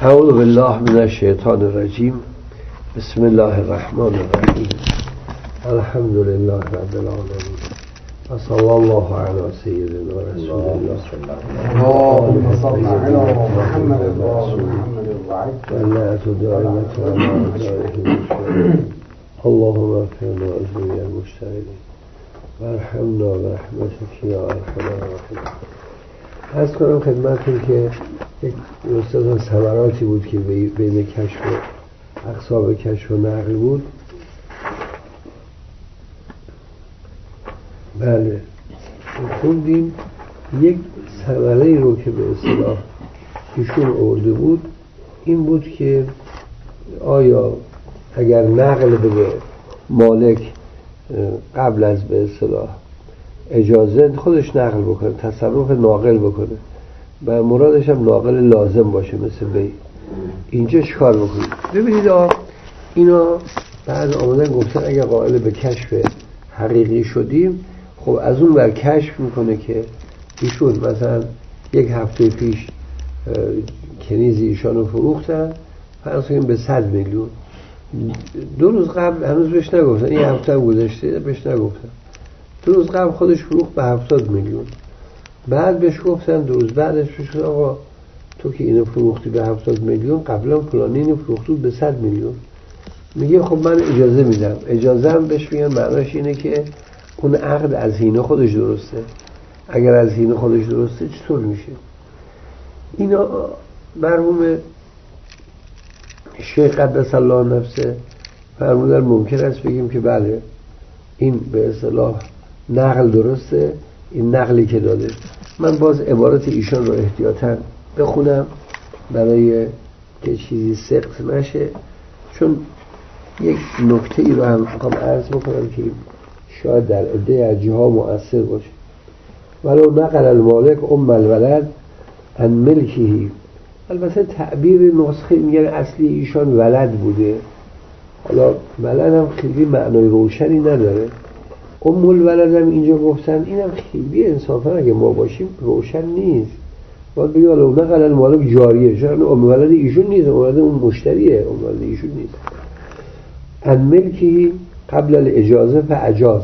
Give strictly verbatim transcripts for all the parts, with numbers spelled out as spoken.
اعوذ بالله من الشیطان الرجیم. بسم الله الرحمن الرحیم. الحمد لله رب العالمین و صلی الله علی سیدنا رسول الله. اللهم صل علی محمد و آل محمد و لعنت دائمة علی اعدائهم. اللهم اغفر لنا جميع المشتغلین و ارحمنا برحمتک یا ارحم الراحمین. عرض کنم خدمتتون که یک استاد ثمراتی بود که بین کشف و اقسام کشف و نقل بود. بله خوندیم یک ثمره رو که به اصطلاح ایشون آورده بود این بود که آیا اگر نقل به مالک قبل از به اصطلاح اجازه خودش نقل بکنه، تصرف ناقل بکنه و مرادش هم ناقل لازم باشه مثل بی، اینجا چیکار بکنید؟ ببینید آه اینا بعد آمدن گفتن اگر قائل به کشف حقیقی شدیم، خب از اون بر کشف میکنه که ایشون مثلا یک هفته پیش کنیزی ایشانو فروختن فرض کنیم به صد میلیون، دو روز قبل هنوز بهش نگفتن، این هفته هم گذشته بهش نگفتن، دو روز قبل خودش فروخت به هفتاد میلیون، بعد بهش گفتن دو روز بعدش بهش گفتن آقا تو که اینو فروختی به هفتاد میلیون قبلا فلانی اینو فروختی به صد میلیون. میگه خب من اجازه میدم. اجازه هم بهش میگن معناش اینه که اون عقد از هینه خودش درسته. اگر از هینه خودش درسته چطور میشه؟ اینا مرحوم شیخ قدس الله نفسه فرمودن ممکن است بگیم که بله این به اصطلاح نقل درسته، این نقلی که داده. من باز عبارت ایشان رو احتیاطاً بخونم برای که چیزی سقط نشه، چون یک نکته ای رو هم میخوام عرض بکنم که شاید در عده از جاها مؤثر باشه. ولو نقل المالک ام الولد عن ملکهی، البته تعبیر نسخه میگن اصلی ایشان ولد بوده، حالا ولد هم خیلی معنای روشنی نداره. ام الولد هم اینجا گفتن، اینم خیلی انصافا اگه ما باشیم روشن نیست. باید بگیم ولو نقل المالک جاریه، چون ام الولد ایشون نیست، ام الولد اون مشتریه، ام الولد ایشون نیست. ان ملکی قبل الاجازه فاجاز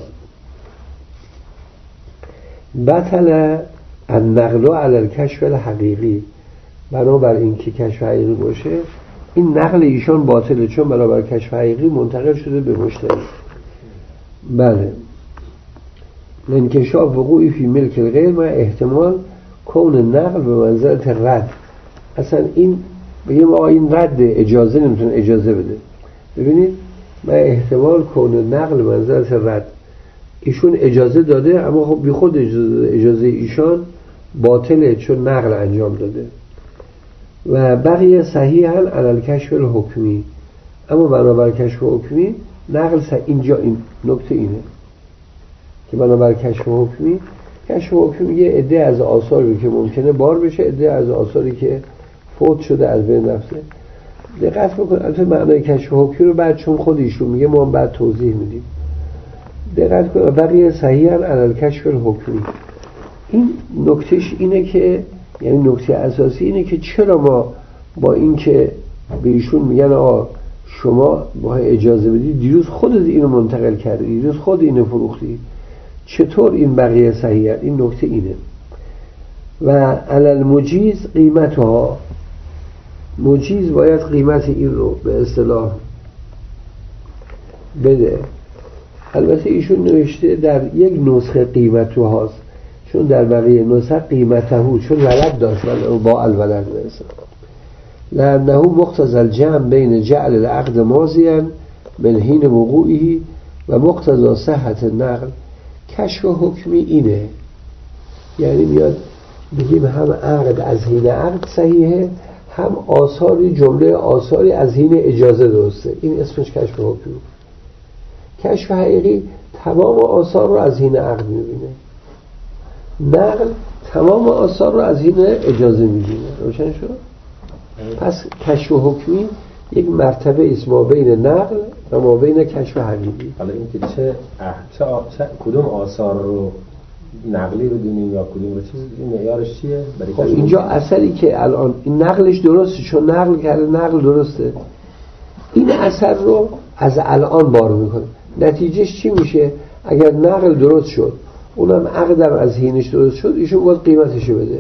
بطل النقل علی الکشف الحقیقی، بنابر این که کشف حقیقی باشه این نقل ایشان باطله، چون بنابر کشف حقیقی منتقل شده به مشتری. بله لانکشاف وقوعی فی ملک الغیر ما احتمال کون نقل به منزلت رد. اصلا این بگیم آقا این رد اجازه نمیتونه اجازه بده. ببینید ما احتمال کون نقل منزلت رد، ایشون اجازه داده اما خب بی خود اجازه داده، اجازه ایشان باطله چون نقل انجام داده. و بقیه صحیحاً علی الکشف الحکمی، اما بنابر کشف حکمی نقل صحیح. اینجا این نکته اینه که بنابر کشف حکمی، کشف حکمی یه عده از آثاری که ممکنه بار بشه، عده از آثاری که فوت شده از بین رفته. دقت بکن البته معنای کشف حکمی رو بعد چون خود ایشون میگه ما هم بعد توضیح میدیم. دقت کن بقیه صحیحاً علی الکشف الحکمی، این نکتهش اینه که یعنی نکته اساسی اینه که چرا ما با این که به ایشون میگن آقا شما با اجازه بدید، دیروز خودت اینو منتقل کردی، دیروز خود اینو فروختی، چطور این بقیه صحیحه؟ این نکته اینه. و علی المجیز قیمتها، مجیز باید قیمت این رو به اصطلاح بده. البته ایشون نوشته در یک نسخه قیمتو هاست، چون در بقیه نسخه قیمتهو چون ولد داشت با الولد برسه. لأنه مقتضى الجمع بین جعل العقد ماضیا من حین وقوعه و مقتضى صحت النقل. کشف حکمی اینه، یعنی میاد بگیم هم عقد از حین عقد صحیحه، هم آثاری جمله آثاری از حین اجازه درسته. این اسمش کشف حکمی. کشف حقیقی تمام آثار رو از حین عقد میبینه، نقل تمام آثار رو از حین اجازه میبینه. روشن شد؟ پس کشف حکمی یک مرتبه است ما بین نقل و ما بین کشف حقیقی. حالا این که چه چه, چه کدوم آثار رو نقلی بدونیم یا کدوم رو چیز معیارش چیه؟ خب اینجا اثری که الان این نقلش درسته، چون نقل کرده نقل درسته، این اثر رو از الان بار میکنه. نتیجهش چی میشه؟ اگر نقل درست شد، اونم عقدم از حینش درست شد، ایشون باید قیمتشو بده،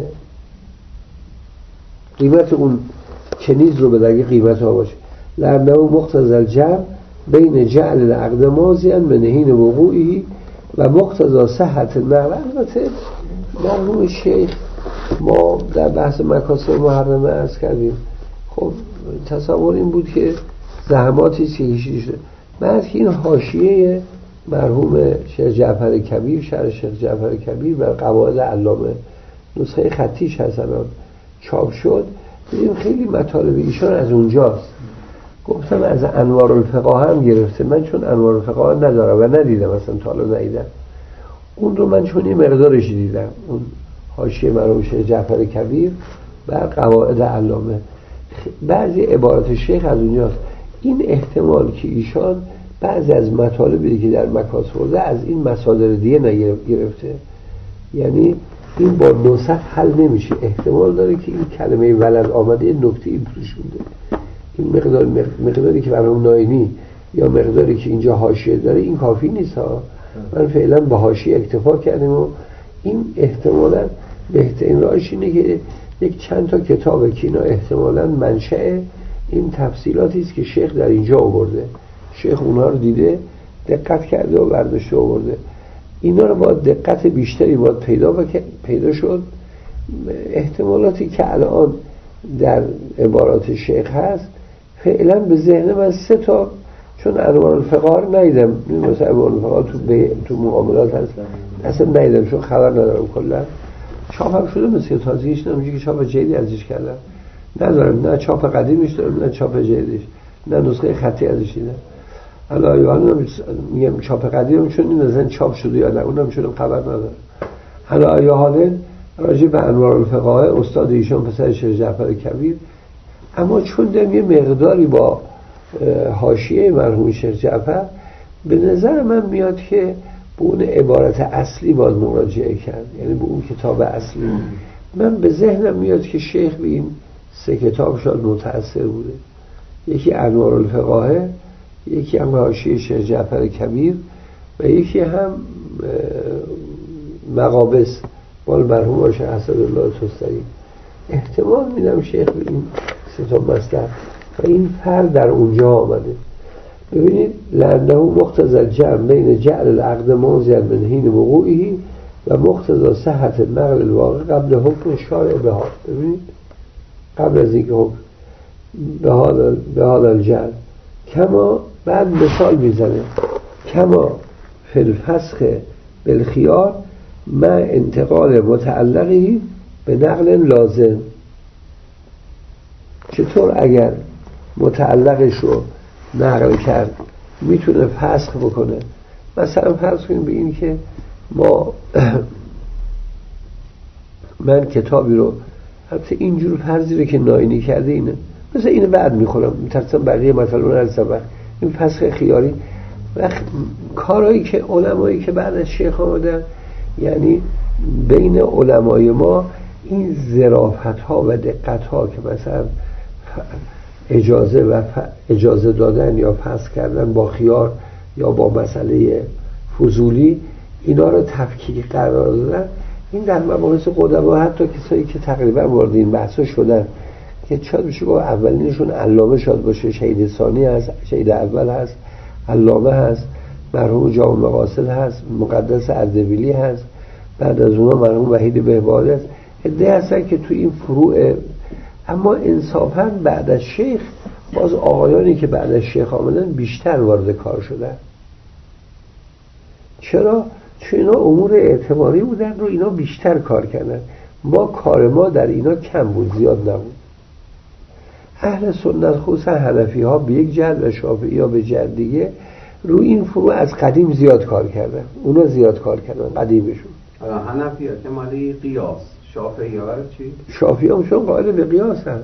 قیمت اون کنیز رو بده اگه قیمت ها باشه. لعنه مقتضی الجمع بین جعل العقد ماضیا من حین وقوعی و مقتضی صحت نقل. البته مرحوم شیخ ما در بحث مکاسب محرمه عرض کردیم، خب تصور این بود که زحماتی که کشیده شده. بعد که این حاشیه مرحوم شیخ جعفر کبیر، شرح شیخ جعفر کبیر بر قواعد علامه، نسخه خطیش هست الان چاپ شد، دیدیم خیلی مطالب ایشان از اونجاست. گفتم از انوار الفقه هم گرفته، من چون انوار الفقه ندارم و ندیدم، اصلا تا حالا ندیدم اون رو، من چون یه مقدارش دیدم، اون حاشیه مرحوم شیخ جعفر کبیر بر قواعد علامه، بعضی عبارات شیخ از اونجاست. این احتمال که ایشان بعضی از مطالبی که در مکاسب بوده از این مصادر دیگه نگرفته، یعنی این با نسخ حل نمیشه. احتمال داره که این کلمه ولد آمده این نکته این توش بوده، این مقدار مقداری که برای ناینی یا مقداری که اینجا حاشیه داره این کافی نیست ها. من فعلا با حاشیه اکتفا کردم و این احتمالاً بهترین راهش اینه که یک چند تا کتابه که اینا احتمالاً منشأ این تفصیلاتی است که شیخ در اینجا آورده، شیخ اونها رو دیده دقت کرده و برداشته آورده. اینا رو با دقت بیشتری باید پیدا بک... پیدا شد. احتمالاتی که الان در عبارات شیخ هست فعلا به ذهن من سه تا، چون انوار الفقه رو ندیدم، مثلا انوار الفقه تو, به... تو معاملات هست اصلا ندیدم، چون خبر ندارم، کلا چاپ هم شده مثل تازیش، نمیشه که چاپ جدیدی ازش کردم ندارم، نه چاپ قدیمش دارم نه چاپ جدیدش، نه نسخه خطی ازش دیدم. حالا یعنی میگم چاپ قدیمم چون این مثلا چاپ شده یا نه اونم چون خبر ندارم. حالا یا حالا راجع به انوار الفقه استاد ایشان پسر شیخ جعفر کبیر، اما چون دارم یه مقداری با حاشیه مرحوم شیخ جعفر، به نظر من میاد که به اون عبارت اصلی باید مراجعه کرد، یعنی به اون کتاب اصلی. من به ذهنم میاد که شیخ به این سه کتاب شاید متأثر بوده، یکی انوار الفقه، یکی هم حاشیه شیخ جعفر کبیر و یکی هم مقابس مال مرحوم شیخ اسدالله طستری. احتمال میدم شیخ به این سه تا مصدر و این فرق در اونجا آمده. ببینید لعنه مقتضی الجمع بین جعل العقد ماضیا من حین وقوعه و مقتضی صحت نقل الواقع قبل حکم شارع بها. ببینید قبل از اینکه حکم به حال الجعل، کما بعد مثال میزنه کما فی الفسخ بالخیار مع انتقال متعلقی به نقل لازم. چطور اگر متعلقش رو نقل کرد میتونه فسخ بکنه؟ مثلا فرض کنیم به این که ما من کتابی رو، حتی اینجور فرضی رو که ناینی کرده اینه، مثلا اینو بعد میخورم میترسم بقیه مثلا رو نرسم، این فسخ خیاری و کارهایی که علمایی که بعد از شیخ آمدن، یعنی بین علمای ما این ظرافت ها و دقت ها که مثلا اجازه و اجازه دادن یا فسخ کردن با خیار یا با مسئله فضولی، اینا رو تفکیک قرار دادن. این در مباحث قدما حتی کسایی که تقریبا وارد این بحثا شدن که شاید بشه با اولینشون علامه شاد باشه، شهید ثانی هست، شهید اول هست، علامه هست، مرحوم جامع مقاصد هست، مقدس اردبیلی هست، بعد از اونها مرحوم وحید بهبهانی هست، عده هستن که تو این فروع. اما انصافاً بعد از شیخ باز آقایانی که بعد از شیخ آمدن بیشتر وارد کار شدن. چرا؟ چون اینا امور اعتباری بودن رو اینا بیشتر کار کردن، ما کار ما در اینا کم بود، زیاد نبود. اهل سنت خصوصا حنفی ها به یک جهت و شافعی ها به جهت دیگه رو این فروع از قدیم زیاد کار کردن، اونا زیاد کار کردن قدیمشون. حنفی ها که مالی قیاس، شافعی ها برای چی؟ شافعی هم چون قائل به قیاس هست،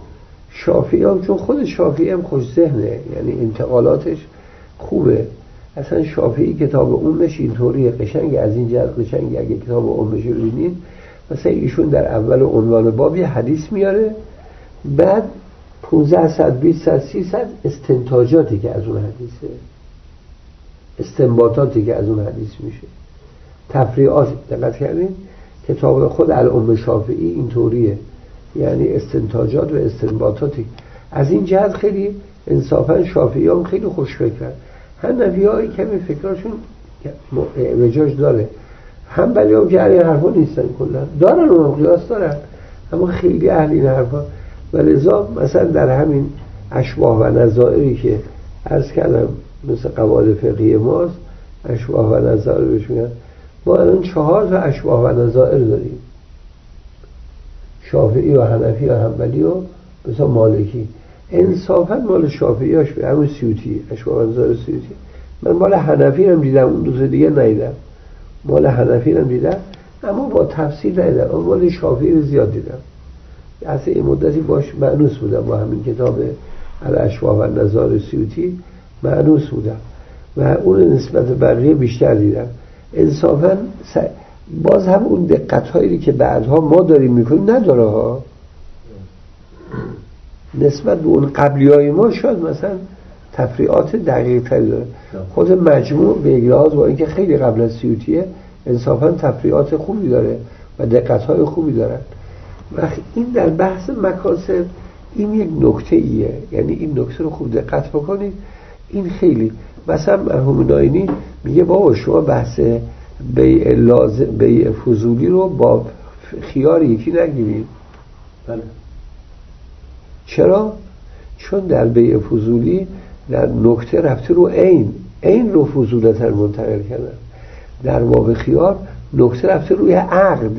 شافعی هم چون خود شافعی هم خوش ذهنه، یعنی انتقالاتش خوبه. اصلا شافعی کتاب امش اینطوری قشنگ، از این جهت قشنگ. اگه کتاب امش رو ببینید مثلا ایشون در اول عنوان باب یه حدیث میاره، بعد پانزده صد بیست صد سی صد استنتاجاتی که از اون حدیثه، استنباطاتی که از اون حدیث میشه، تفریعات. دقت کردین کتاب خود الام شافعی اینطوریه، یعنی استنتاجات و استنباطاتی. از این جهت خیلی انصافا شافعی هم خیلی خوش فکرن. حنفی های کمی فکراشون اعوجاج داره، حنبلی هم که اهل حرفا نیستن، کلا دارن و قیاس دارن اما خیلی اهل این حرفا. و لذا مثلا در همین اشباه و نظائری که عرض کردم مثل قواعد فقهی ماست، اشباه و نظائر بهش میگن. ما الان چهار تا اشباه و نظائر داریم، شافعی و حنفی و حنبلی و مثلا مالکی. انصافا مال شافعی هاش به همون سیوطی، اشباه و نظائر سیوطی. من مال حنفی هم دیدم، اون دوست دیگه ندیدم. مال حنفی هم دیدم اما با تفسیر ندیدم، اما مال شافعی رو زیاد دیدم. اصلا این مدتی باش معنوس بودم با همین کتاب الاشباه و نظائر سیوطی معنوس بودم و اون نسبت بقیه بیشتر دیدم. انصافا باز هم اون دقت هایی که بعدها ما داریم میکنیم نداره ها، نسبت به اون قبلی های ما شاید مثلا تفریعات دقیق تری داره. خود مجموع به اجراز با اینکه خیلی قبل از سیوطیه انصافا تفریعات خوبی داره و دقت های خوبی دارن. وقتی این در بحث مکاسب این یک نکته ایه، یعنی این نکته رو خوب دقت بکنید. این خیلی مثلا مرحوم ناینی میگه بابا شما بحث بیع لازم بیع فضولی رو با خیار یکی نگیرید. بله. چرا؟ چون در بیع فضولی در نکته رفته رو عین عین رو فضولتر منتقل کردن. در باب خیار نکته رفته روی عقد،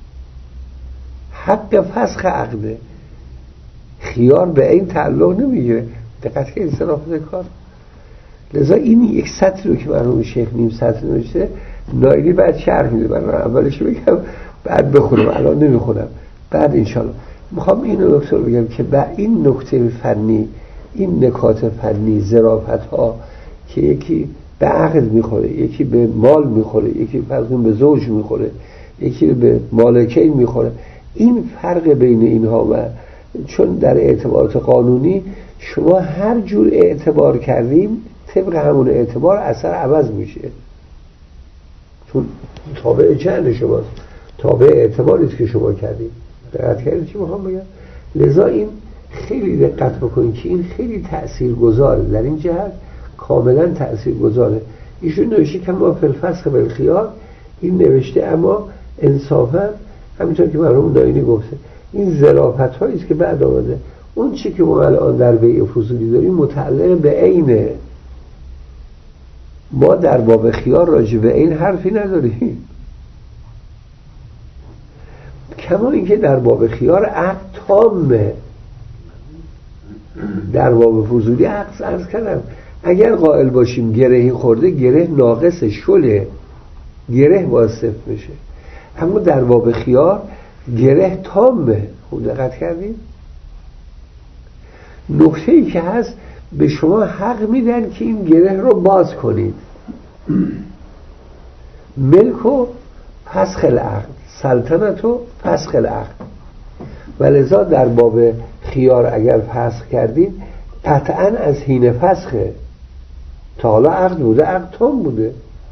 حق فسخ عقده. خیار به این تعلق نمیگیره. دقت که انصرافت کار. لذا این یک سطر رو که مرحوم شیخ نیم سطر نوشته نایلی بعد شرح میده. من اولش بگم بعد بخونم، الان نمیخونم، بعد انشالله میخوام این نکته رو بگم که با این نکته فنی، این نکات فنی، ظرافت ها که یکی به عقد میخوره، یکی به مال میخوره، یکی فرضاً به زوج میخوره، یکی به مالکین میخوره، این فرق بین اینها. و چون در اعتبارات قانونی شما هر جور اعتبار کردیم طبق همون اعتبار اثر عوض میشه، چون تابع جهل شماست، تابع اعتباریست که شما کردیم. دقت کردید چی میخوام بگم؟ لذا این خیلی دقت بکنید که این خیلی تأثیرگذاره، در این جهت کاملا تأثیرگذاره. ایشون نوشته که ما فی الفسخ بالخیار، این نوشته اما انصافا همینطور که مرحوم ناینی گفته این ظرافت هایی است که بعد آمده. اون چی که ما الان در بیع فضولی داریم متعلق به عینه. ما در باب خیار راجع به این حرفی نداریم، کما اینکه در باب خیار عقد تامه. در باب فضولی عقد عرض کردم اگر قائل باشیم گرهی خورده، گره ناقص شله، گره باید صفر بشه. اما در باب خیار گره تامه. خوب دقت کردیم؟ نکته ای که هست به شما حق میدن که این گره رو باز کنید. ملک و فسخ العقد، سلطنت و فسخ العقد. ولذا در باب خیار اگر فسخ کردید قطعا از حین فسخه. تا حالا عقد بوده، عقد تام بوده.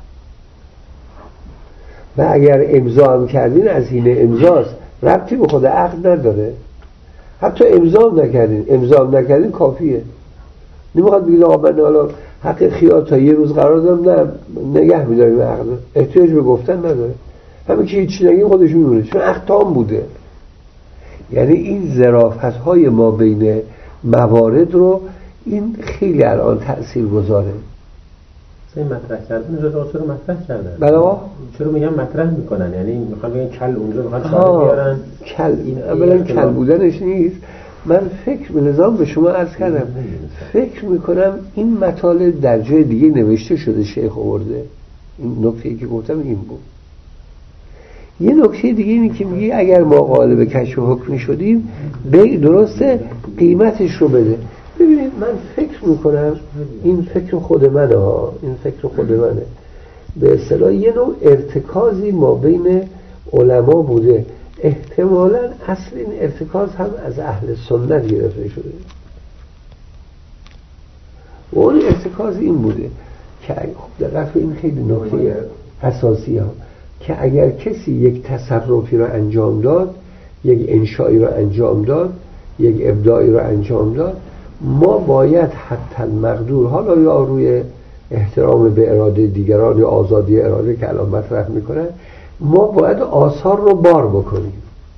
و اگر امضا هم کردین از حین امضاست، ربطی به خود عقد نداره. حتی امضا هم نکردین، امضا هم نکردین کافیه. نمیخواد بگید آقا من حالا حق خیار تا یه روز قرار دارم، نه نگه میداریم عقد، احتیاج به گفتن نداره. همین که هیچی نگیم خودش میمونه، چون عقد تام بوده. یعنی این ظرافت های ما بین موارد رو این خیلی الان تأثیر گذاره. این مطرح کردن اجازه چرا مطرح کردن؟ بله چرا میگن مطرح میکنن؟ یعنی میخوان بگن کل اونجا میخوان چاره بیارن. کل این اولا کل بودنش نیست. من فکر به نظام به شما عرض کردم، فکر میکنم این مطالب در جای دیگه نوشته شده، شیخ آورده. این نکته‌ای که گفتم این بود. یه نکته دیگه اینه که میگه اگر ما قالب کشف حکمی شدیم، بیع درسته قیمتش رو بده. ببینید من فکر میکنم این فکر خود منه ها این فکر خود منه به اصطلاح یه نوع ارتکازی ما بین علما بوده، احتمالاً اصل این ارتکاز هم از اهل سنت گرفته شده و اون ارتکاز این بوده که خب دقیق این خیلی نکته اساسی ها که اگر کسی یک تصرفی را انجام داد، یک انشایی را انجام داد، یک ابداعی را انجام داد، ما باید حتی المقدور، حالا یا روی احترام به اراده دیگران یا آزادی اراده که الان مطرح میکنن، ما باید آثار رو بار بکنیم.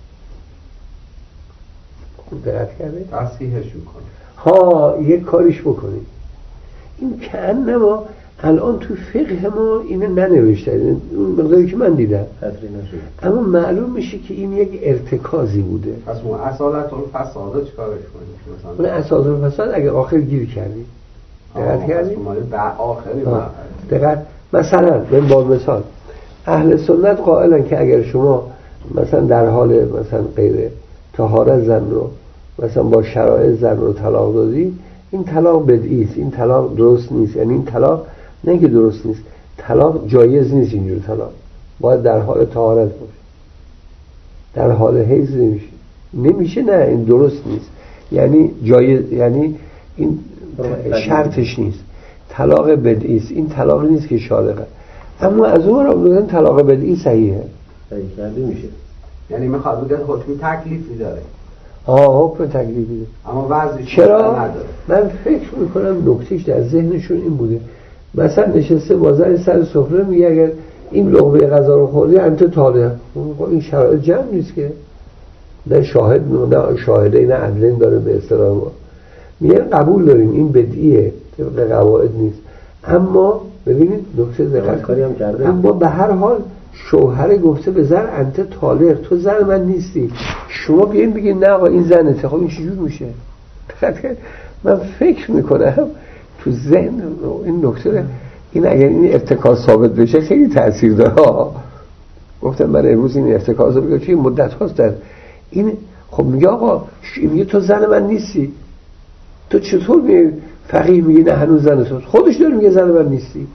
خوب دقت کرده؟ تصحیحشون کنیم ها یک کاریش بکنیم. این که انما الان تو فقه ما اینو ننوشته، اون مقداری که من دیدم اما معلوم میشه که این یک ارتکازی بوده. پس اون اصالت الفساد چیکارش کنیم؟ اون اصالت الفساد اگه آخر گیر کردی دقت کردی؟ در آخری دقت مثلا من با مثال اهل سنت قائلن که اگر شما مثلا در حال مثلا غیر طهارت زن رو مثلا با شرایط زن رو طلاق دادی، این طلاق بدعی است، این طلاق درست نیست. یعنی این طلاق نه که درست نیست، طلاق جایز نیست. اینجور طلاق باید در حال طهارت باشه، در حال حیض نمیشه نمیشه نه این درست نیست، یعنی جایز، یعنی این شرطش نیست. طلاق بدعی است، این طلاق نیست که شارقه. اما از اون رو بگن طلاق بدعی صحیحه، صحیح کرده میشه. یعنی میخواد بگن حکم تکلیفی داره. آه حکم تکلیفی داره اما وضعش چرا؟ نداره. من فکر میکنم نکتهش در ذهنشون این بوده، مثلا نشسته بازار سر سفره میگه اگر این لقمه غذا رو خوردی انت طالق، این شرایط جمع نیست که نه شاهد نه شاهده نه عدلین داره به اصطلاح ما، میگن قبول داریم این بدعیه طبق قواعد نیست. اما ببینید نکته دقت کاری هم کرده، اما به هر حال شوهر گفته به زن انت طالق، تو زن من نیستی، شما بیاین بگید نه آقا این زنته، خب این چجور میشه؟ من فکر میکنم تو ذهن این نکته این اگر این ارتکاز ثابت بشه خیلی تأثیر داره. گفتم من امروز این ارتکاز رو بگم چه مدت هاست در این، خب میگه آقا میگه تو زن من نیستی، تو چطور میگه فقیه میگه نه هنوز زن تو، خودش داره میگه زن من نیستی.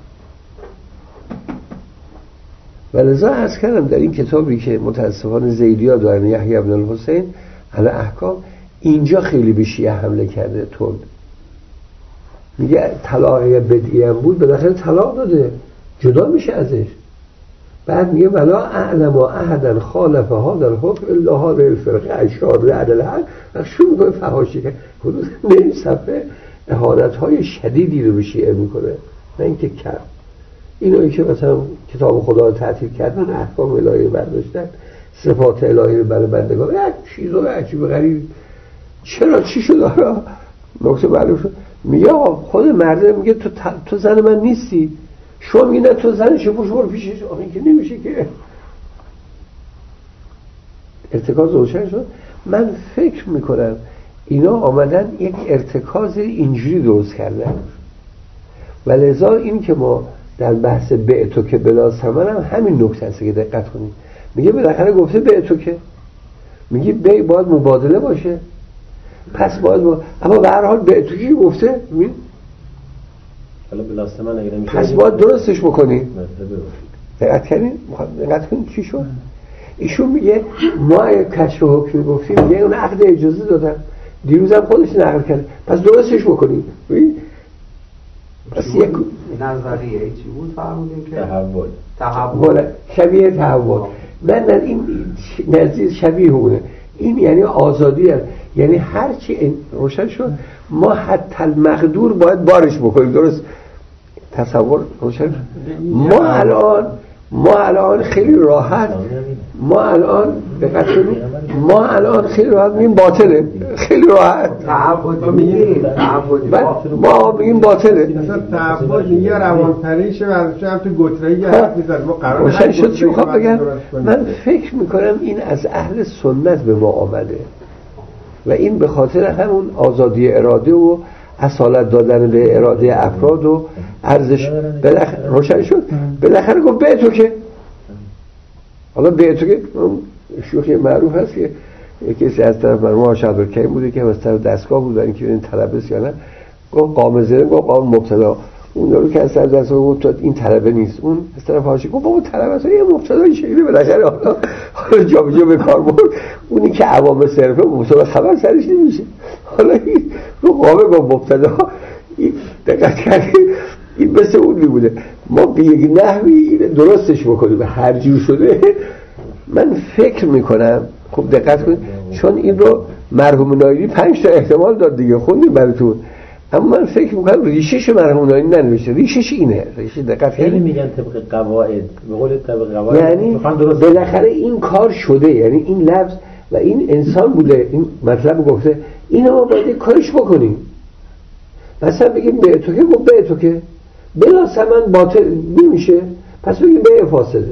ولذا عرض کردم در این کتابی که متاسفانه زیدی‌ها دارن یحیی بن الحسین علی احکام، اینجا خیلی به شیعه حمله کرده تند. میگه طلاق بدعی هم بود بالاخره طلاق داده جدا میشه ازش. بعد میگه ولا اعلم احدا خالف هذا الحكم الا هذه الفرقه الشاذه عن الحق. شو میگه فحاشی که حدود نیم صفحه اهانت‌های شدیدی رو به شیعه میکنه، نه اینکه کم. اینایی که مثلا کتاب خدا رو تعطیل کردن، احکام الهی برداشتن، صفات الهی رو برای بندگان، یک چیزای عجیب غریب. چرا چی شد؟ آره نکته معلوم شد. میگه آقا خود مرده میگه تو تو زن من نیستی، شما میگه نه تو زنشه، برو برو پیشش. آقا این که نمیشه که. ارتکاز روشن شد. من فکر میکنم اینا آمدن یک ارتکاز اینجوری درست کردن و لذا این که ما در بحث بعتو که بلا ثمن هم همین نکته هست که دقت کنید. میگه بالاخره گفته بعتو که، میگه بیع باید مبادله باشه، پس باید با... اما به هر حال بعتو که گفته ببین حالا بلا ثمن اگه نمیشه پس باید درستش بکنی. دقت کنید دقت کنید چی شد. ایشون میگه ما کشف حکم گفتیم، میگه اون عقد اجازه دادن، دیروزم خودش نقل کرد، پس درستش بکنی. ببین پس یک نظریه چی بود فرمودیم که تحول تحول شبیه تحول. من در این نزدیک شبیه اونه. این یعنی آزادی هست. یعنی هر چی روشن شد ما حتی المقدور باید بارش بکنیم. درست تصور روشن. ما الان ما الان خیلی راحت ما الان دقت کنید ما الان خیلی راحت میگیم باطله، خیلی راحت تعبد میگیم بعد ما میگیم باطله. مثلا تعبد یه روانپریشه و ازش هم تو گتره‌ای حرف میزنه. ما قرار روشن شد چی میخوام بگم. من فکر میکنم این از اهل سنت به ما آمده و این به خاطر همون آزادی اراده و اصالت دادن به اراده افراد و ارزش بالاخره روشن شد. بالاخره گفت به تو که، حالا به تو که شوخی معروف هست که یکی از طرف مرحوم آقا عبدالکریم بوده که از طرف دستگاه بود این که این طلبه یا نه، گفت قام زده، گفت قام مبتدا. اون رو که از طرف دستگاه گفت این طلبه نیست، اون از طرف حاشیه گفت بابا طلبه است، یه مبتدای شکلی بالاخره حالا حالا جابجا به کار برد. اونی که عوام صرفه مبتدا خبر سرش نمیشه، حالا این رو قامه گفت مبتدا. این دقت کردید این مثل اون بوده ما به یک نحوی این درستش بکنیم هر جور شده. من فکر میکنم خب دقت کنید چون این رو مرحوم نایری پنج تا احتمال داد دیگه خوندیم براتون، اما من فکر میکنم ریشش مرحوم نایری ننوشته، ریشش اینه. ریشش دقت کنید خیلی میگن طبق قواعد، به قول طبق قواعد یعنی بالاخره این کار شده، یعنی این لفظ و این انسان بوده این مطلب گفته، اینو ما باید کارش بکنیم. مثلا بگیم به تو که گفت به تو که بلا ثمن باطل نمیشه، پس بگیم به فاسده،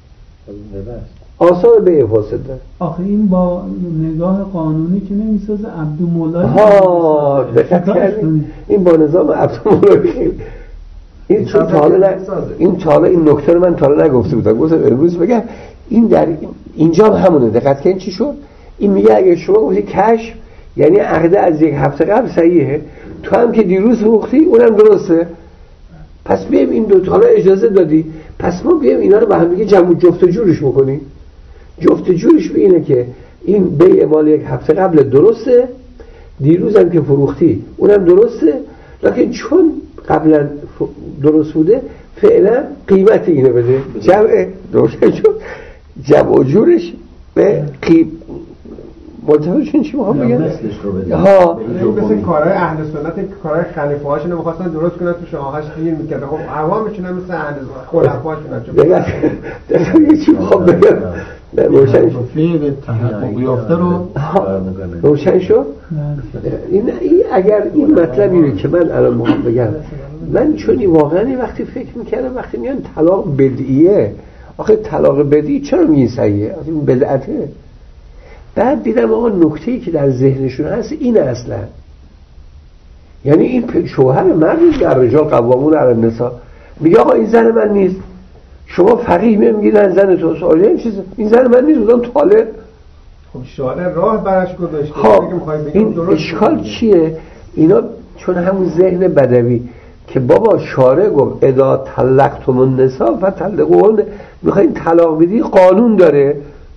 آثار به فاسده. آخه این با نگاه قانونی که نمیسازه عبدالمولایی. ها دقت کردید این با نظام عبدالمولایی این چون تاله نه این تاله این نکته رو من تاله نگفته بودم، گفتم امروز بگم این در اینجا هم همونه. دقت کردین چی شد؟ این میگه اگه شما گفتی کشف یعنی عقد از یک هفته قبل صحیحه، تو هم که دیروز فروختی اونم درسته، پس بیایم این دو تا رو اجازه دادی، پس ما بیایم اینا رو با هم دیگه جمع جفت و جورش بکنیم. جفت و جورش به اینه که این بیع مال یک هفته قبل درسته، دیروز هم که فروختی اونم درسته، لکن چون قبلا درست بوده فعلا قیمت اینو بده. جمع روشن شد، جمع و جورش به قیمت ملتفشون چی میخوام بگم؟ ها مثل کارهای اهل سنت، کارهای خلیفه هاشون نمیخواستن درست کنن تو شاهاش گیر میکردن، خب عوامشون هم مثل اهل خلفاشون چون دیگه چی میخوام بگم روشن شد فعل تحقق یافته رو روشن شد. این اگر این مطلبی رو که من الان میخوام بگم، من چون واقعا وقتی فکر میکردم وقتی میگن طلاق بدعیه، آخه طلاق بدعی چرا میگین صحیحه؟ این بدعته. بعد دیدم آقا نکته‌ای که در ذهنشون هست اینه اصلا، یعنی این شوهر مردی در رجال قوامون علی النساء میگه آقا این زن من نیست، شما فقیه میگید نه زن تو سوالی این چیز این زن من نیست، بودم طالب. خب شارع راه براش گذاشته. خب این اشکال چیه؟ اینا چون همون ذهن بدوی که بابا شارع گفت اذا طلقتم النساء فطلقوهن، میخواین طلاق بدی قانون داره.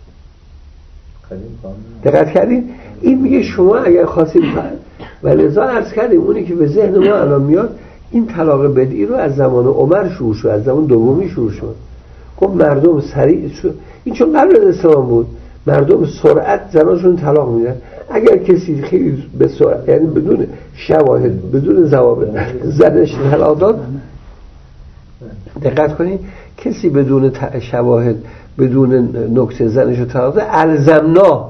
دقت کردین؟ این میگه شما اگر خواستید و لذا عرض کردیم اونی که به ذهن ما الان میاد این طلاق بدعی رو از زمان عمر شروع شد، از زمان دومی شروع شد. خب مردم سریع شد، این چون قبل از اسلام بود، مردم سرعت زناشون طلاق میدن. اگر کسی خیلی به سرعت یعنی بدون شواهد بدون ضوابط زنش طلاق داد، دقت کنید کسی بدون شواهد بدون نکته زنش رو طلاق داد الزمنا آه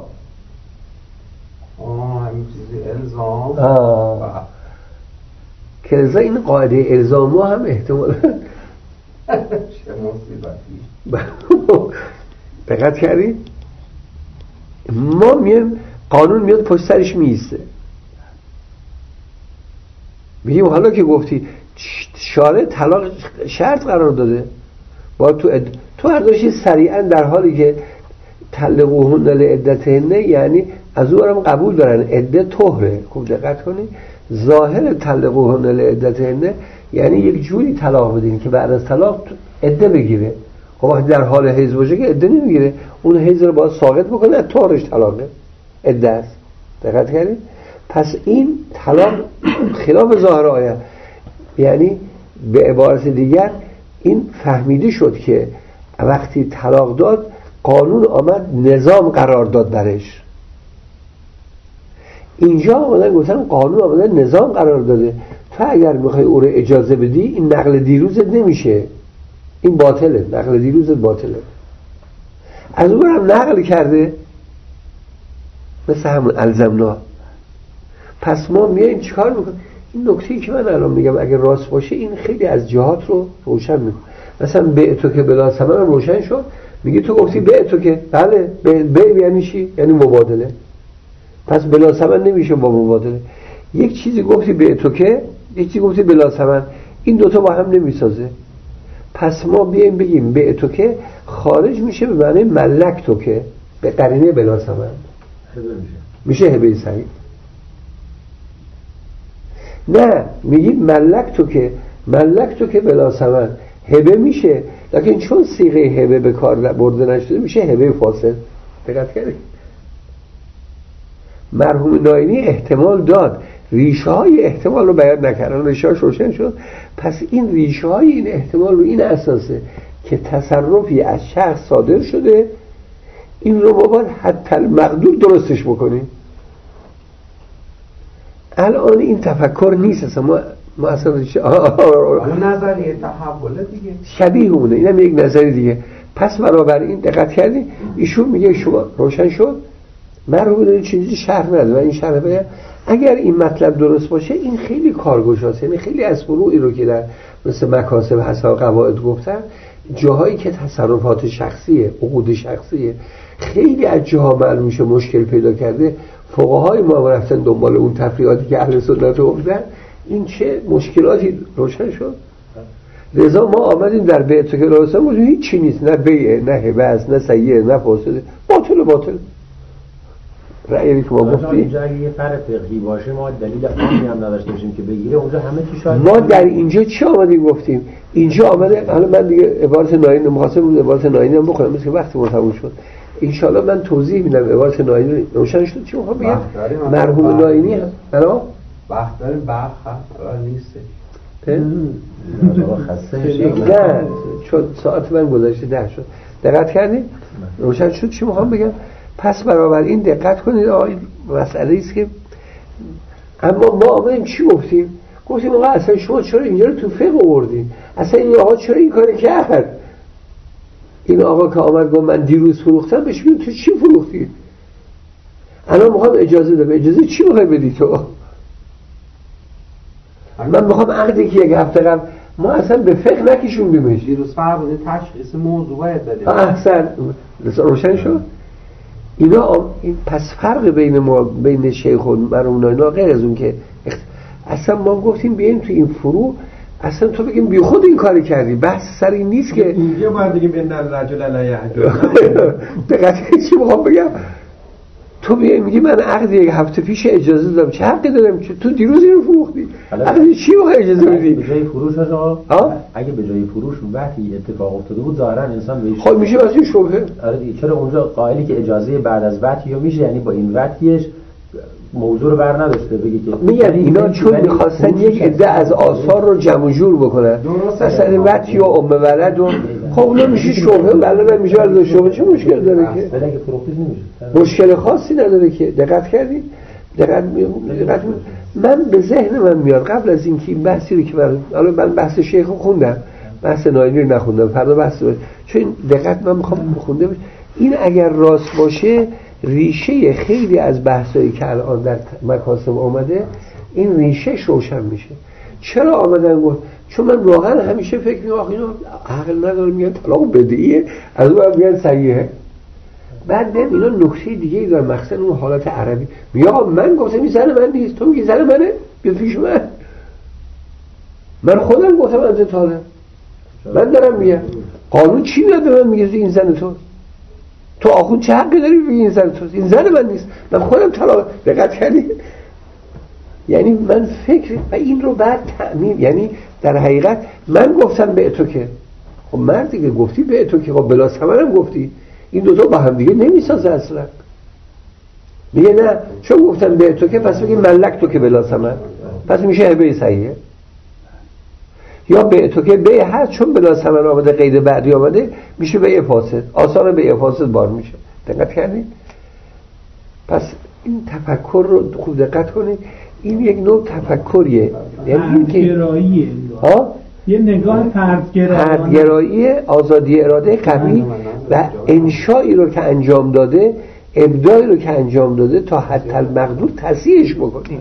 همین چیزی الزام آه. که لذا این قاعده الزام ما هم احتمال چه مصیبتی. دقت کردید ما میایم قانون میاد پشت سرش میسته، میگیم حالا که گفتی شارع طلاق شرط قرار داده با تو اد... تو هرداشی سریعا در حالی که طلقوهن لعدتهن یعنی از او هم قبول دارن عده طهره. خوب دقت کنید ظاهر طلقوهن لعدتهن یعنی یک جوری طلاق بدین که بعد از طلاق عده بگیره. خب در حال حیض باشه که عده نمیگیره، اون حیض رو باید ساقط بکنه، طهرش طلاقه عده است. دقت کردید؟ پس این طلاق خلاف ظاهر آیه، یعنی به عبارت دیگر این فهمیده شد که وقتی طلاق داد قانون آمد نظام قرار داد برش. اینجا آمدن گفتن قانون آمده نظام قرار داده، تو اگر میخوای او رو اجازه بدی این نقل دیروزت نمیشه، این باطله، نقل دیروزت باطله. از اون هم نقل کرده مثل همون الزمنا. پس ما میاییم چیکار میکنیم؟ این نکته‌ای که من الان میگم اگر راست باشه این خیلی از جهات رو روشن میکنه. مثلا به تو که بلا ثمن هم روشن شد، میگی تو گفتی به تو که بله به یعنی چی؟ یعنی مبادله. پس بلا ثمن نمیشه با مبادله. یک چیزی گفتی به تو که، یک چیزی گفتی بلا ثمن، این دوتا با هم نمیسازه. پس ما بیایم بگیم به تو که خارج میشه به معنی ملک تو که به قرینه بلا ثمن. میشه هبه صحیح. نه میگید ملک تو که ملک تو که بلا ثمن هبه میشه، لیکن چون صیغه هبه به کار برده نشده میشه هبه فاسد. دقت کردید؟ مرحوم ناینی احتمال داد، ریشه های احتمال رو بیان نکردن، ریشه هاش روشن شد. پس این ریشه های این احتمال رو این اساسه که تصرفی از شخص صادر شده، این رو ما باید حتی المقدور درستش بکنیم. الان این تفکر نیست اصلا. ما ما اصلا ریشه نظریه تحوله دیگه شبیه اونه، اینم یک نظری دیگه. پس بنابراین دقت کردی ایشون میگه شما روشن شد، مرحوم داره چیزی شرح نده و این شرح بگه اگر این مطلب درست باشه این خیلی کارگشاست. یعنی خیلی از فروعی رو که در مثل مکاسب حساب قواعد گفتن، جاهایی که تصرفات شخصیه، عقود شخصیه، خیلی از جاها معلوم میشه مشکل پیدا کرده. فقهای ما رفتن دنبال اون تفریعاتی که اهل سنت گفتن، این چه مشکلاتی روشن شد. لذا ما آمدیم در بیعت که راستن گفتیم هیچ چی نیست، نه بیعه، نه هبه است، نه سیعه، نه فاسده، باطل باطل. رأیی که ما گفتیم اینجا اگه یه فرق فقهی باشه ما دلیل عامی هم نداشته باشیم که بگیره اونجا همه چی شاید. ما در اینجا چی آمدیم گفتیم؟ اینجا آمده، حالا من دیگه عبارت ناینی مخاطب بود، عبارت ناینی هم بخونم مثل که وقتی تموم شد ان شاء الله من توضیح میدم. عبارت ناینی روشن شد. چی میخوام بگم؟ مرحوم ناینی الان وقت داریم برخ الان نیست. نه چون ساعت من گذشته ده شد. دقت کردید؟ روشن شد چی میخوام بگم؟ پس برابر این دقت کنید. آقا این مسئله است که اما ما آمدیم چی گفتیم؟ گفتیم آقا اصلا شما چرا اینجا رو تو فقه آوردین؟ اصلا این آقا چرا این کاری کرد؟ این آقا که آمد گفت من دیروز فروختم، بهش میگم تو چی فروختی؟ الان میخوام اجازه ده. اجازه چی میخوای بدی تو؟ من میخوام عقدی که یک هفته قبل ما اصلا به فقه نکشوندیمش. دیروز فرمودید تشخیص موضوع باید بدیم. احسن روشن شد. اینا این پس فرق بین ما بین شیخ و مرحوم اینا غیر از اون که اصلا ما گفتیم بیاین تو این فروع اصلا تو بگیم بی خود این کاری کردی، بحث سر این نیست که اینجا باید بگیم ان الرجل لا یحجر. دقیقاً چی میخوام بگم؟ تو بیای میگی من عقد یک هفته پیش اجازه دادم، چه حقی دارم؟ تو دیروز اینو فروختی، عقد چی میخوای اجازه بدی؟ به جای فروش آقا اگه به جای فروش وقتی اتفاق افتاده بود ظاهرا انسان بهش خب میشه واسه شبهه. آره دیگه چرا اونجا قائلی که اجازه بعد از وقتی یا میشه، یعنی با این وقتیش موضوع رو بر نداشته بگی که میگن اینا چون میخواستن یک عده از آثار رو جمع جور بکنن، مثلا وقتی و ام ولد و خب اونا میشه شبهه، بلد میشه از شبهه. چه مشکل داره که؟ اگه فروختید نمیشه، مشکل خاصی نداره که. دقت کردید؟ دقت دقت من به ذهن من میاد قبل از اینکه این بحثی رو که برای حالا من بحث شیخ رو خوندم، بحث ناینی رو نخوندم، فردا بحث رو، چون دقت من میخوام بخونده بشه. این اگر راست باشه ریشه خیلی از بحثایی که الان در مکاسب آمده این ریشهش روشن میشه. چرا آمدن گفت؟ چون من واقعا همیشه فکر می‌کنم آخه اینا عقل نداره، میگن طلاق بدیهیه، از اون میگن صحیحه. بعد ببین اینا نکته دیگه ای داره، مخصوصا اون حالت عربی. میگه آقا من گفتم این زن من نیست، تو میگی زن منه، بیا پیش من. من خودم گفتم انت طالب. من دارم میگم قانون چی میاد به من میگه این زن تو؟ تو آخون چه حقی داری بگی این زن تو؟ این زن من نیست، من خودم طلاق. دقت کردی؟ یعنی من فکر و این رو بعد تعمیم، یعنی در حقیقت من گفتم به تو که خب مردی که گفتی به تو که خب بلا ثمرم گفتی، این دوتا با هم دیگه نمیسازه اصلا. میگه نه چون گفتم به تو که پس بگیم ملک تو که بلا ثمر، پس میشه هبه صحیحه. یا به تو که به هست چون بلا ثمر آمده قید بعدی آمده میشه به فاسد، آثار به فاسد بار میشه. دقت کردید؟ پس این تفکر رو خوب دقت کنید، این یک نوع تفکریه، یعنی گراییه، ها یه نگاه فردگرایی، فردگرایی، آزادی اراده قوی و انشایی رو که انجام داده، ابداعی رو که انجام داده تا حد المقدور تصحیحش بکنیم.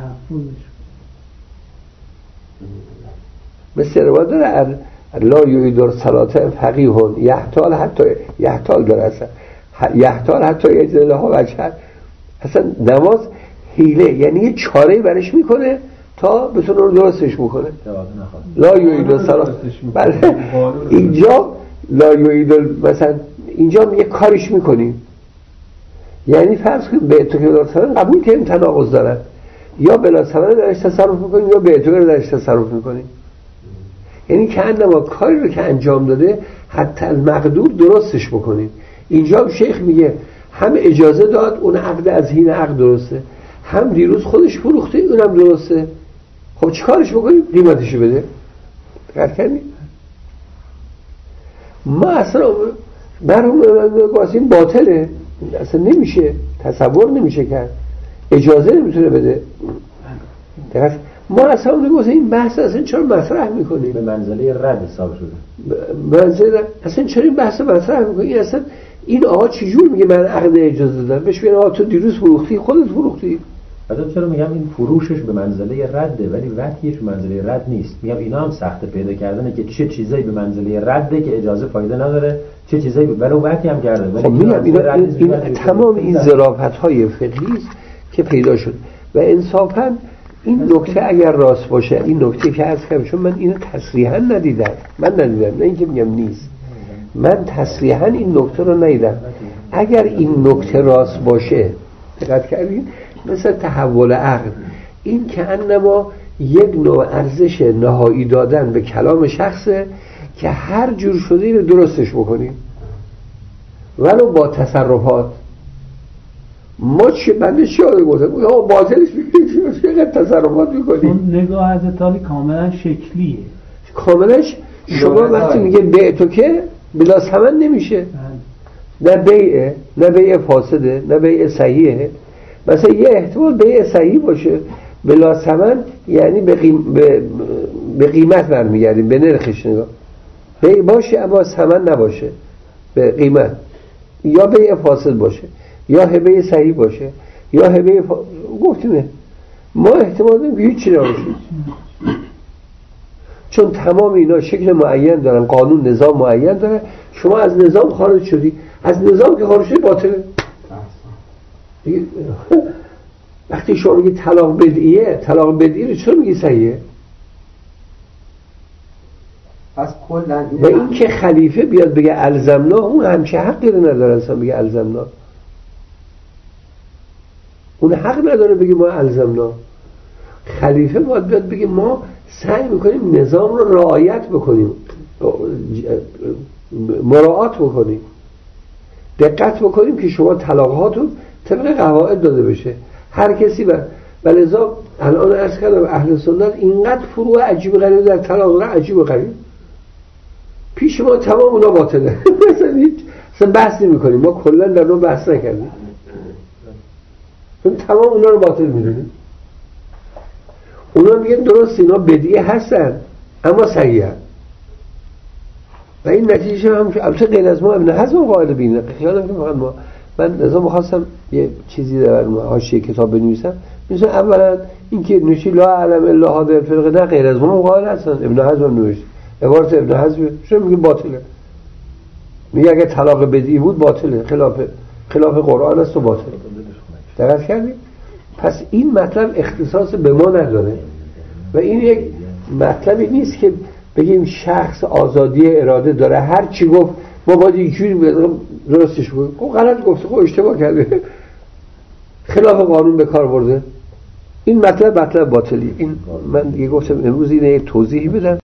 مثل روایت داره لا یعید صلاة فقیه یحتال حتی یحتال داره اصلا یحتال حتی یجد لها وجه. اصلا نماز حیله، یعنی یه چاره برش میکنه تا بتونه رو درستش بکنه. لا یعید صلاة. بله اینجا لا یعید مثلا اینجا یه کارش میکنیم یعنی فرض کنیم به تو که بلا ثمن قبول کنیم تناقض دارن، یا بلا ثمن درش تصرف میکنیم یا به تو که درش تصرف میکنیم. یعنی که انما کاری رو که انجام داده حتی المقدور درستش بکنیم. اینجا شیخ میگه هم اجازه داد، اون عقد از حین عقد درسته، هم دیروز خودش فروخته اونم درسته. خب چی کارش بکنیم؟ قیمتشو بده. دقت کردیم؟ ما اصلا مرحوم قاسم باطله، اصلا نمیشه، تصور نمیشه کرد، اجازه نمیتونه بده. دقت ما اصلا نمیگه این بحث اصلا چرا مطرح میکنیم؟ به منزله رد حساب شده. به منزله اصلا چرا این بحث مطرح میکنیم؟ این اصلا این آقا چجور میگه من عقد اجازه دادم؟ بهش میگن آقا تو دیروز فروختی، خودت فروختی. بعد چرا میگم این فروشش به منزله رده ولی وقتیش به منزله رد نیست. میگم اینا هم سخت پیدا کردنه که چه چیزایی به منزله رده که اجازه فایده نداره، چه چیزایی ولو وقتی هم کرده. خب میگم اینا این, این, این تمام این ظرافت‌های فقهی است که پیدا شد و انصافاً این نکته اگر راست باشه، این نکته که عرض کردم، چون من اینو تصریحاً ندیدم، من ندیدم، نه اینکه میگم نیست، من تصریحاً این نکته رو ندیدم. اگر این نکته راست باشه، دقت کردین، مثل تحول عقل، این که انما یک نوع ارزش نهایی دادن به کلام شخصه که هر جور شده اینو درستش بکنیم ولو با تصرفات. ما چه بنده چی آده گفتم یا باطلش میکنیم چقدر تصرفات میکنیم. اون نگاه حضرت علی کاملا شکلیه، کاملش شما وقتی میگه بیع تو که بلا ثمن نمیشه، نه بیعه، نه بیع فاسده، نه بیع صحیحه. مثلا یه احتمال بیع صحیح باشه بلا ثمن، یعنی به, قیم... به... به قیمت برمیگردیم، به نرخش نگاه بیع باشه اما ثمن نباشه به قیمت، یا بیع فاسد باشه یا هبه صحیح باشه یا هبه فا... گفتیم ما احتمال داریم که هیچی نباشه، چون تمام اینا شکل معین دارن، قانون نظام معین داره. شما از نظام خارج شدی، از نظام که خارج شدی باطله. وقتی شما میگی طلاق بدعیه، طلاق بدعی رو چرا میگی صحیحه؟ پس کلا و این که خلیفه بیاد بگه الزمنا، اون همچه حقی رو نداره اصلا بگه الزمنا، اون حق نداره بگه ما الزمنا. خلیفه باید بیاد بگه ما سعی میکنیم نظام رو رعایت بکنیم، مراعات بکنیم، دقت بکنیم که شما طلاقاتون طبق قواعد داده بشه. هر کسی بر ولذا الان عرض کردم اهل سنت اینقدر فروع عجیب غریب در طلاق عجیب و غریب پیش ما تمام اونا باطله. مثلا هیچ اصلا بحث نمی کنیم، ما کلا در اون بحث نکردیم، چون تمام اونا رو باطل میدونیم. اونا میگن درست اینا بدیه هستن اما صحیح هست. و این نتیجه هم که البته غیر از ما ابن حزم قائل به اینه. خیالم که فقط ما من لازم می‌خواستم یه چیزی در حاشیه کتاب بنویسم، مثلا اولا اینکه نشی لا علم الا هذا الفرق، نه غیر از ما قائل هستن. ابن حزم نوشت عبارت ابن حزم چرا میگه باطله؟ میگه اگه طلاق بدی بود باطله، خلاف خلاف قرآن است و باطله. دقت کردی؟ پس این مطلب اختصاص به ما نداره و این یک مطلبی نیست که بگیم شخص آزادی اراده داره، هر چی گفت ما باید اینجوری درستش بگیم. خب غلط گفته، خب اشتباه کرده، خلاف قانون به کار برده. این مطلب مطلب باطلی. این من دیگه گفتم امروز اینه یک توضیحی بدم.